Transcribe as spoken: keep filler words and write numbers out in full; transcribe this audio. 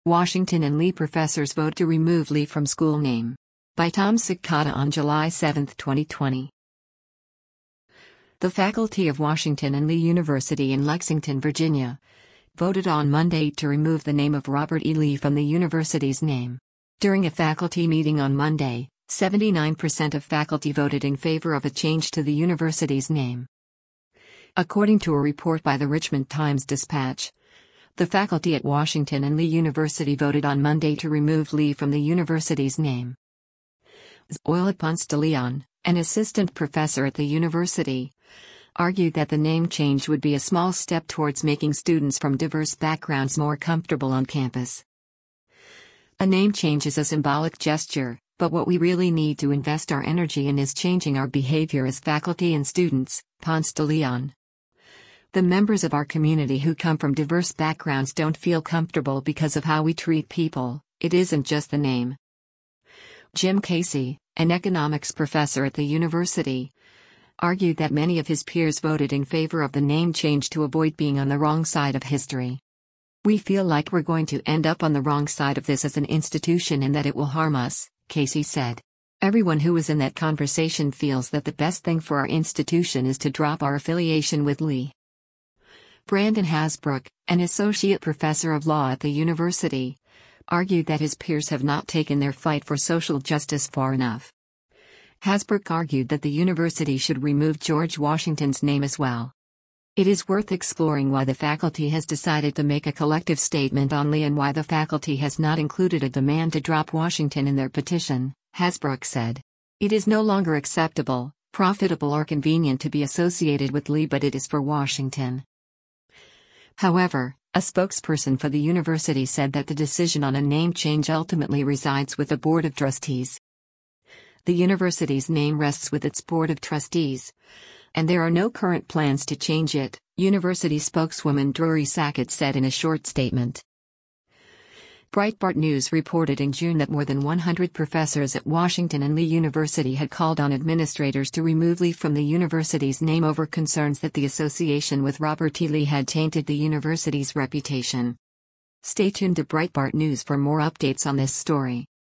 Washington and Lee professors vote to remove Lee from school name. By Tom Sikata on July seventh, twenty twenty. The faculty of Washington and Lee University in Lexington, Virginia, voted on Monday to remove the name of Robert E. Lee from the university's name. During a faculty meeting on Monday, seventy-nine percent of faculty voted in favor of a change to the university's name. According to a report by the Richmond Times-Dispatch, the faculty at Washington and Lee University voted on Monday to remove Lee from the university's name. Zoila Ponce de Leon, an assistant professor at the university, argued that the name change would be a small step towards making students from diverse backgrounds more comfortable on campus. A name change is a symbolic gesture, but what we really need to invest our energy in is changing our behavior as faculty and students, Ponce de Leon. The members of our community who come from diverse backgrounds don't feel comfortable because of how we treat people. It isn't just the name. Jim Casey, an economics professor at the university, argued that many of his peers voted in favor of the name change to avoid being on the wrong side of history. We feel like we're going to end up on the wrong side of this as an institution and that it will harm us, Casey said. Everyone who was in that conversation feels that the best thing for our institution is to drop our affiliation with Lee. Brandon Hasbrook, an associate professor of law at the university, argued that his peers have not taken their fight for social justice far enough. Hasbrook argued that the university should remove George Washington's name as well. It is worth exploring why the faculty has decided to make a collective statement on Lee and why the faculty has not included a demand to drop Washington in their petition, Hasbrook said. It is no longer acceptable, profitable or convenient to be associated with Lee, but it is for Washington. However, a spokesperson for the university said that the decision on a name change ultimately resides with the Board of Trustees. The university's name rests with its Board of Trustees, and there are no current plans to change it, university spokeswoman Drury Sackett said in a short statement. Breitbart News reported in June that more than one hundred professors at Washington and Lee University had called on administrators to remove Lee from the university's name over concerns that the association with Robert E. Lee had tainted the university's reputation. Stay tuned to Breitbart News for more updates on this story.